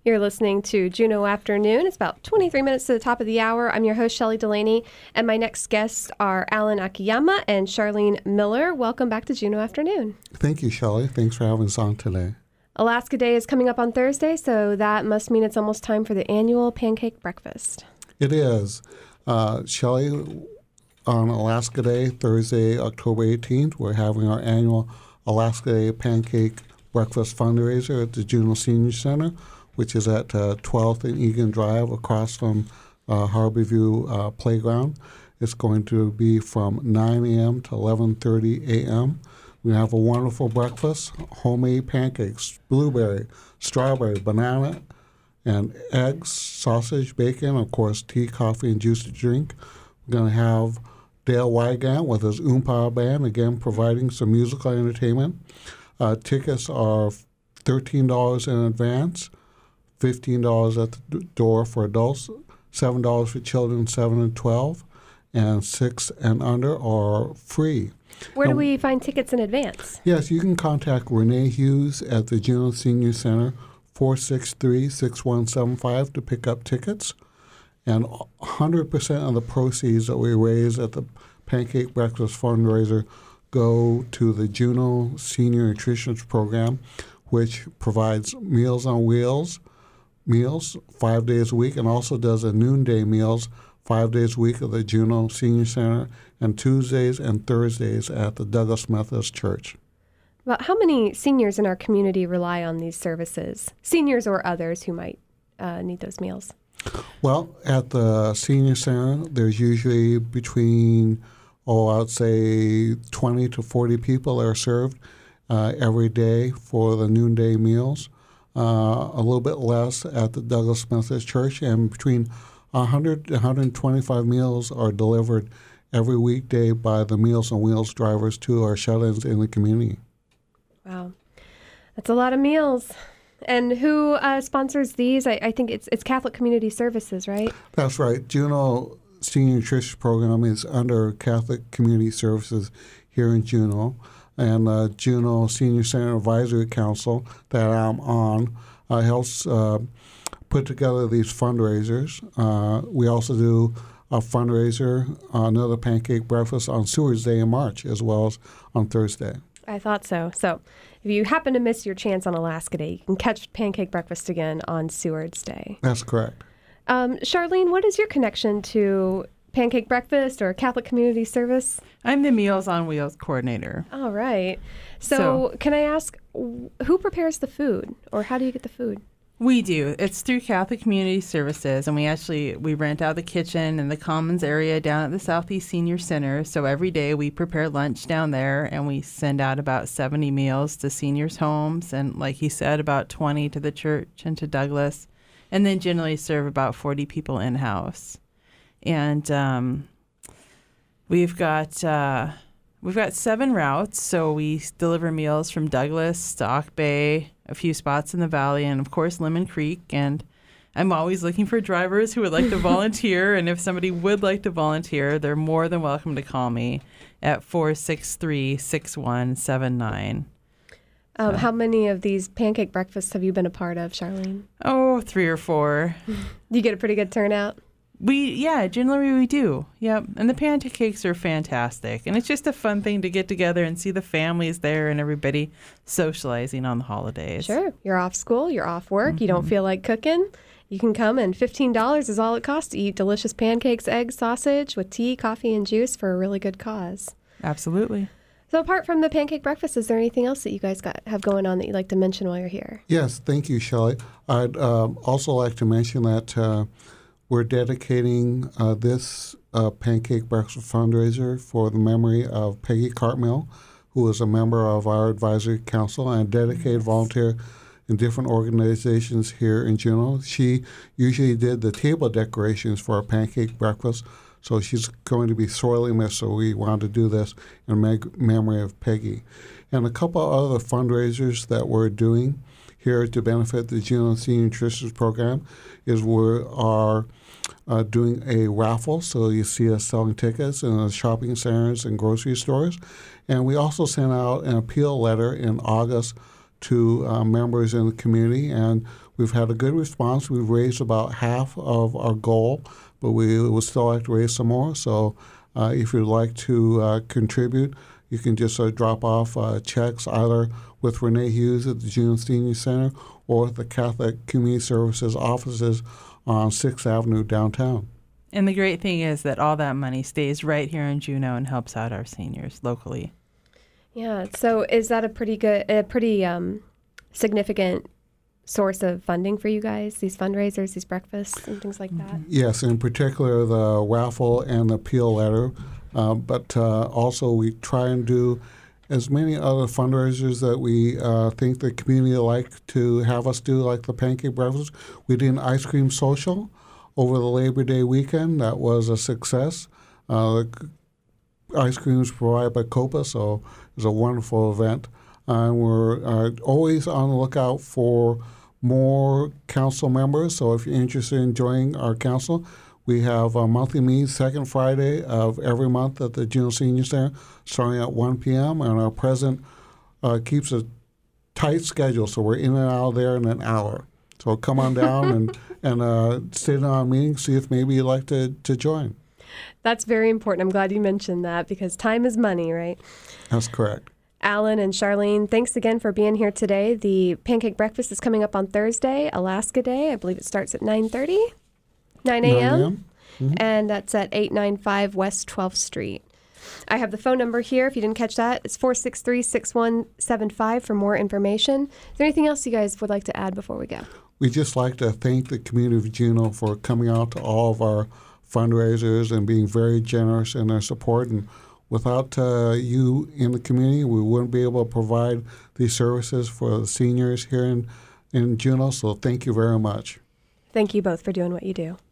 You're listening to Juneau Afternoon. It's about 23 minutes to the top of the hour. I'm your host, Shelley Delaney, and my next guests are Alan Akiyama and Charlene Miller. Welcome back to Juneau Afternoon. Thank you, Shelley. Thanks for having us on today. Alaska Day is coming up on Thursday, so that must mean it's almost time for the annual pancake breakfast. It is. Shelley, on Alaska Day, Thursday, October 18th, we're having our annual Alaska Day Pancake Breakfast fundraiser at the Juneau Senior Center, which is at 12th and Egan Drive across from Harborview Playground. It's going to be from 9 a.m. to 11:30 a.m. We have a wonderful breakfast, homemade pancakes, blueberry, strawberry, banana, and eggs, sausage, bacon, of course, tea, coffee, and juice to drink. We're going to have Dale Wygant with his Oompa Band, again, providing some musical entertainment. Tickets are $13 in advance, $15 at the door for adults, $7 for children 7 and 12, and 6 and under are free. Where do we find tickets in advance? Yes, you can contact Renee Hughes at the Juneau Senior Center, 463-6175 to pick up tickets. And 100% of the proceeds that we raise at the Pancake Breakfast fundraiser go to the Juneau Senior Nutrition Program, which provides Meals on Wheels meals 5 days a week and also does a noonday meals 5 days a week at the Juneau Senior Center and Tuesdays and Thursdays at the Douglas Methodist Church. About how many seniors in our community rely on these services? Seniors or others who might need those meals? Well, at the Senior Center, there's usually between, I'd say 20 to 40 people that are served every day for the noonday meals. A little bit less at the Douglas Methodist Church, and between 100 to 125 meals are delivered every weekday by the Meals on Wheels drivers to our shut-ins in the community. Wow. That's a lot of meals. And who sponsors these? I think it's Catholic Community Services, right? That's right. Juneau Senior Nutrition Program is under Catholic Community Services here in Juneau. And Juneau Senior Center Advisory Council that I'm on helps put together these fundraisers. We also do a fundraiser, another pancake breakfast on Seward's Day in March, as well as on Thursday. I thought so. So if you happen to miss your chance on Alaska Day, you can catch pancake breakfast again on Seward's Day. That's correct. Charlene, what is your connection to pancake breakfast or Catholic Community Service? I'm the Meals on Wheels coordinator. All right. So can I ask, who prepares the food, or how do you get the food? We do. It's through Catholic Community Services, and we rent out the kitchen and the commons area down at the Southeast Senior Center. So every day we prepare lunch down there, and we send out about 70 meals to seniors' homes, and like he said, about 20 to the church and to Douglas, and then generally serve about 40 people in-house. And we've got 7 routes, so we deliver meals from Douglas to Auk Bay, a few spots in the valley, and of course Lemon Creek. And I'm always looking for drivers who would like to volunteer, and if somebody would like to volunteer, they're more than welcome to call me at 463-6179. How many of these pancake breakfasts have you been a part of, Charlene? Oh, 3 or 4. Do you get a pretty good turnout? Generally we do. Yep. And the pancakes are fantastic. And it's just a fun thing to get together and see the families there and everybody socializing on the holidays. Sure. You're off school, you're off work, you don't feel like cooking. You can come, and $15 is all it costs to eat delicious pancakes, eggs, sausage with tea, coffee, and juice for a really good cause. Absolutely. So apart from the pancake breakfast, is there anything else that you guys have going on that you'd like to mention while you're here? Yes, thank you, Shelley. I'd also like to mention that we're dedicating this pancake breakfast fundraiser for the memory of Peggy Cartmill, who is a member of our advisory council and a dedicated volunteer in different organizations here in Juneau. She usually did the table decorations for our pancake breakfast, so she's going to be sorely missed, so we wanted to do this in memory of Peggy. And a couple other fundraisers that we're doing here to benefit the Juneau Senior Nutrition Program is we are doing a raffle, so you see us selling tickets in the shopping centers and grocery stores. And we also sent out an appeal letter in August to members in the community, and We've had a good response. We've raised about half of our goal, but we would still like to raise some more. So if you'd like to contribute, you can just drop off checks either with Renee Hughes at the Juneau Senior Center or at the Catholic Community Services offices on 6th Avenue downtown. And the great thing is that all that money stays right here in Juneau and helps out our seniors locally. Yeah. So is that a pretty significant source of funding for you guys, these fundraisers, these breakfasts and things like that? Yes, in particular the raffle and the appeal letter. But also we try and do as many other fundraisers that we think the community would like to have us do, like the pancake breakfast. We did an ice cream social over the Labor Day weekend. That was a success. Ice cream was provided by Copa, so it was a wonderful event. We're always on the lookout for more council members, so if you're interested in joining our council, we have a monthly meeting second Friday of every month at the Juneau Senior Center starting at 1 p.m., and our president keeps a tight schedule, so we're in and out of there in an hour. So come on down and sit in our meeting, see if maybe you'd like to join. That's very important. I'm glad you mentioned that because time is money, right? That's correct. Alan and Charlene, thanks again for being here today. The Pancake Breakfast is coming up on Thursday, Alaska Day. I believe it starts at 9:30, 9 a.m. Mm-hmm. And that's at 895 West 12th Street. I have the phone number here. If you didn't catch that, it's 463-6175 for more information. Is there anything else you guys would like to add before we go? We'd just like to thank the community of Juneau for coming out to all of our fundraisers and being very generous in their support. And without you in the community, we wouldn't be able to provide these services for the seniors here in Juneau. So thank you very much. Thank you both for doing what you do.